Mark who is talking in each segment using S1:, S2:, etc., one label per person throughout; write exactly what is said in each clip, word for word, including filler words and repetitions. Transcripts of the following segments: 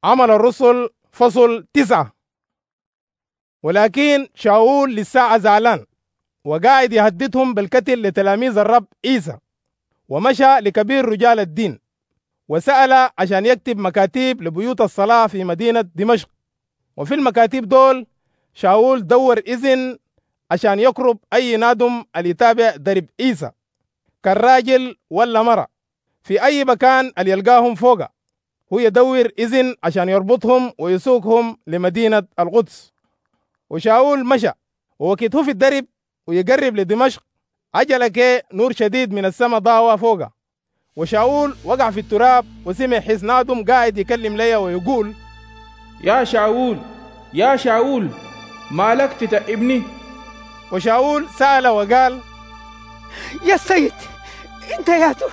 S1: عمل الرسل فصل تسعة. ولكن شاول لساعة زعلان وقاعد يهددهم بالقتل لتلاميذ الرب عيسى، ومشى لكبير رجال الدين وسأل عشان يكتب مكاتيب لبيوت الصلاة في مدينة دمشق. وفي المكاتيب دول شاول دور إذن عشان يقرب أي نادم اللي يتابع درب عيسى كان راجل ولا مرة في أي مكان اللي يلقاهم فوقه، هو يدور إذن عشان يربطهم ويسوقهم لمدينة القدس. وشاول مشى، ووقت هو في الدرب ويقرب لدمشق عجلك نور شديد من السماء ضاوى فوقه، وشاول وقع في التراب وسمع حس نادم قاعد يكلم ليا ويقول:
S2: يا شاول يا شاول مالك تتعبني؟
S1: وشاول سأل وقال:
S3: يا سيد انت ياتو.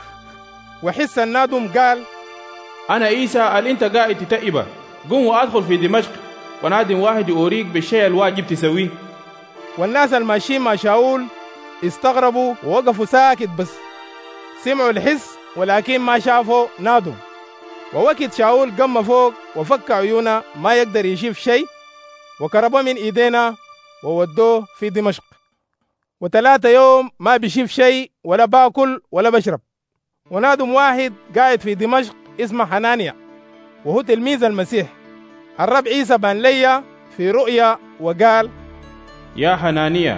S1: وحس النادم قال:
S2: أنا عيسى اللي أنت قاعد تتعبه، قم وأدخل في دمشق ونادم واحد يوريك بالشيء الواجب تسويه.
S1: والناس الماشيين مع شاول استغربوا ووقفوا ساكت، بس سمعوا الحس ولكن ما شافوا نادم. ووقت شاول قم فوق وفك عيونه ما يقدر يشوف شيء، وكربه من ايدينا وودوه في دمشق. وثلاثة يوم ما بيشوف شيء ولا باكل ولا بشرب. ونادم واحد قاعد في دمشق اسمه حنانيا، وهو تلميذ المسيح. الرب عيسى بان ليا في رؤيا وقال:
S2: يا حنانيا.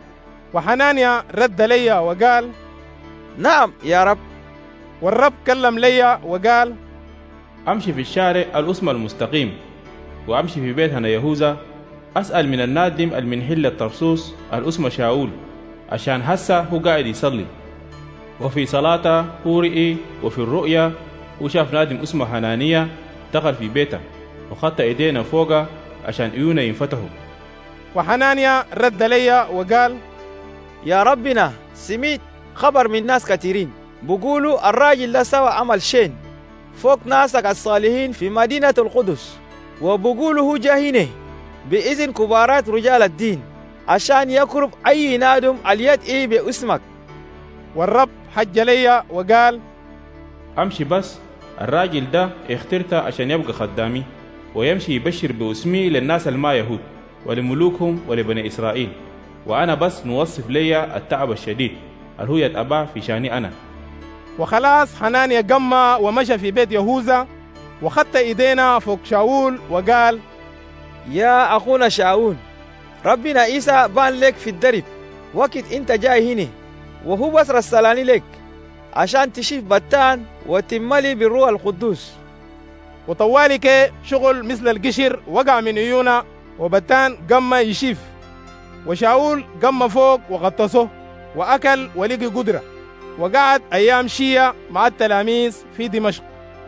S1: وحنانيا رد ليا وقال:
S3: نعم يا رب.
S1: والرب كلم ليا وقال:
S2: أمشي في الشارع الأسمى المستقيم، وأمشي في بيت هنا يهوذا، أسأل من النادم المنحل الترسوس الأسمى شاول، عشان هسه هو قاعد يصلي. وفي صلاته هو رئي وفي الرؤيا وشاف نادم اسمه حنانيا دخل في بيته وخط ايدينا فوقه عشان عيونه ينفتحوا.
S1: وحنانيا رد ليا وقال:
S3: يا ربنا، سميت خبر من ناس كثيرين بقولوا الراجل ده سوى عمل شين فوق ناسك الصالحين في مدينة القدس، وبقولوا هو جا هنا بإذن كبارات رجال الدين عشان يقرب أي نادم اليد إيه باسمك.
S1: والرب حج ليا وقال:
S2: أمشي، بس الراجل ده اخترته عشان يبقى خدامي ويمشي يبشر باسمي للناس الما يهود ولملوكهم ولبني إسرائيل، وأنا بس نوصف ليا التعب الشديد اللي هو يتأبع في شاني أنا.
S1: وخلاص حنانيا قام ومشى في بيت يهوذا وخط ايدينا فوق شاول وقال:
S3: يا أخونا شاول، ربنا عيسى بان لك في الدرب وقت انت جاي هنا، وهو بس رسلاني لك عشان تشيف بتان وتملي بالروح القدوس.
S1: وطوالك شغل مثل القشر وقع من عيونا، وبتان قام يشيف. وشاول قام فوق وغطسه وأكل ولقي قدرة، وقعد أيام شية مع التلاميذ في دمشق.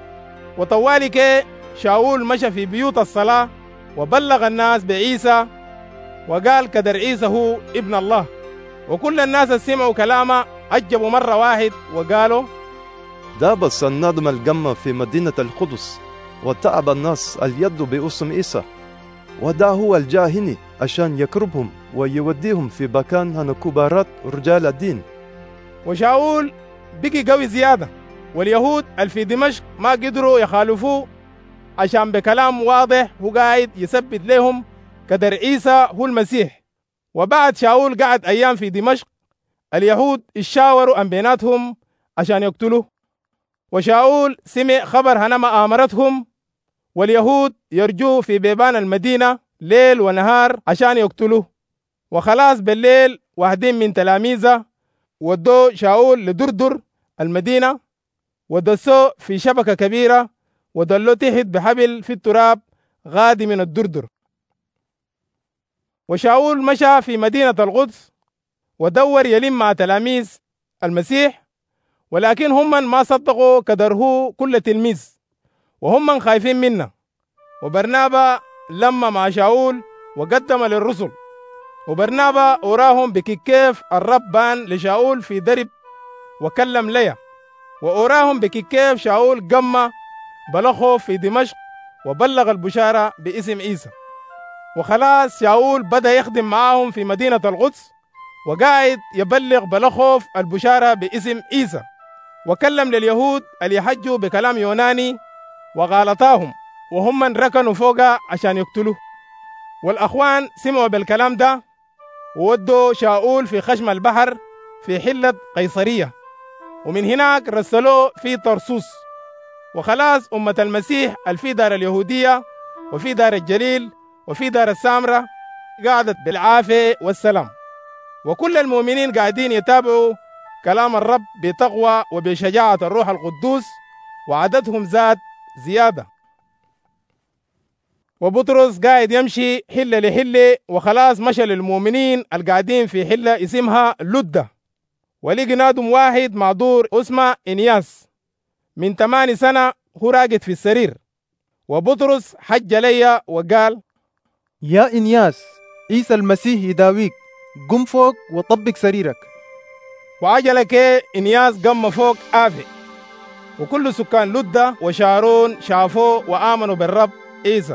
S1: وطوالك شاول مشى في بيوت الصلاة وبلغ الناس بعيسى وقال كدر عيسى هو ابن الله. وكل الناس سمعوا كلامه عجبوا مرة واحد وقالوا:
S4: ده بس النادم القمة في مدينة القدس وتعب الناس اليد باسم عيسى، وده هو الجاهني عشان يقربهم ويوديهم في مكان هنا كبارات رجال الدين.
S1: وشاول بقي قوي زيادة، واليهود اللي في دمشق ما قدروا يخالفوه عشان بكلام واضح هو قاعد يثبت لهم كدر عيسى هو المسيح. وبعد شاول قعد أيام في دمشق، اليهود اشاوروا عن بيناتهم عشان يقتلوه. وشاول سمع خبر هنا مآمرتهم، واليهود يرجوه في بيبان المدينة ليل ونهار عشان يقتلوه. وخلاص بالليل واحدين من تلاميذه ودوا شاول لدردر المدينة ودسوه في شبكة كبيرة ودلوه تحت بحبل في التراب غادي من الدردر. وشاول مشى في مدينة القدس ودور يلم مع تلاميذ المسيح، ولكن هم ما صدقوا كدره كل تلميذ، وهم خايفين منا. وبرنابا لما مع شاول وقدم للرسل، وبرنابا أوراهم بكيف الرب بان لشاول في درب وكلم ليا، وأوراهم بكيف شاول قم بلخه في دمشق وبلغ البشارة باسم عيسى. وخلاص شاول بدأ يخدم معاهم في مدينة القدس وقاعد يبلغ بلخوف البشارة باسم عيسى، وكلم لليهود اللي يحجوا بكلام يوناني وغالطاهم وهم من ركنوا فوقها عشان يقتلوه. والأخوان سمعوا بالكلام ده وودوا شاؤول في خشم البحر في حلة قيصرية، ومن هناك رسلوه في طرسوس. وخلاص أمة المسيح الفي دار اليهودية وفي دار الجليل وفي دار السامرة قعدت بالعافية والسلام، وكل المؤمنين قاعدين يتابعوا كلام الرب بتقوى وبشجاعة الروح القدوس، وعددهم زاد زيادة. وبطرس قاعد يمشي حلة لحلة، وخلاص مشى للمؤمنين القاعدين في حلة اسمها لدة، ولقي نادم واحد معذور اسمه إنياس من ثماني سنة هو راقد في السرير. وبطرس حج لي وقال:
S5: يا إنياس، عيسى المسيح يداويك، قم فوق وطبق سريرك.
S1: وعجلك إنياس قام فوق آفي، وكل سكان لدة وشارون شافوه وآمنوا بالرب عيسى.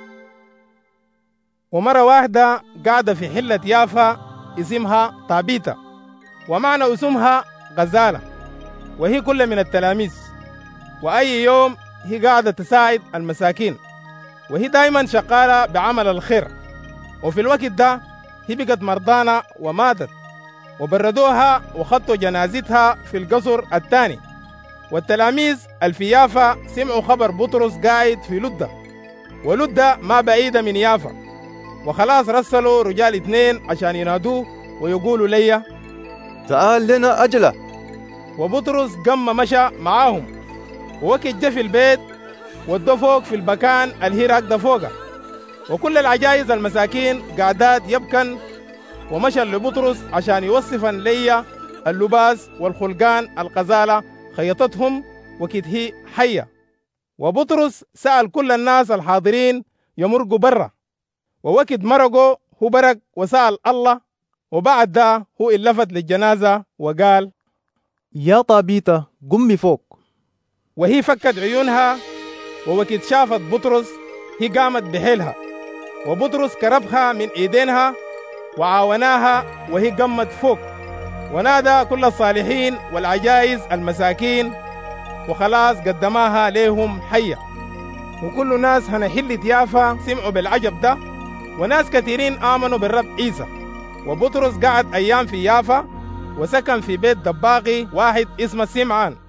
S1: ومرة واحدة قاعدة في حلة يافا اسمها طابيتا، ومعنى اسمها غزالة، وهي كل من التلاميذ، وأي يوم هي قاعدة تساعد المساكين، وهي دايما شغالة بعمل الخير. وفي الوقت ده هي بقت مرضانة وماتت، وبردوها وخطوا جنازتها في القصر الثاني. والتلاميذ الفي يافا سمعوا خبر بطرس قاعد في لدة، ولدة ما بعيدة من يافا، وخلاص رسلوا رجال اثنين عشان ينادوه ويقولوا لي:
S4: تعال لنا أجلة.
S1: وبطرس قام مشى معاهم، ووقت جه في البيت ودوه فوق في المكان اللي هي راكده فوقه، وكل العجائز المساكين قعدات يبكن. ومشى لبطرس عشان يوصفا لي اللباس والخلقان القزالة خيطتهم وكد هي حية. وبطرس سأل كل الناس الحاضرين يمرقوا برا، ووقت مرقوا هو برق وسأل الله، وبعد ده هو اللفت للجنازة وقال:
S5: يا طابيتا، قمي فوق.
S1: وهي فكت عيونها، ووقت شافت بطرس هي قامت بحيلها، وبطرس كربها من ايدينها وعاوناها وهي قمت فوق، ونادى كل الصالحين والعجائز المساكين، وخلاص قدماها لهم حية. وكل ناس هنا حلة يافا سمعوا بالعجب ده، وناس كثيرين آمنوا بالرب عيسى. وبطرس قعد أيام في يافا، وسكن في بيت دباغي واحد اسمه سمعان،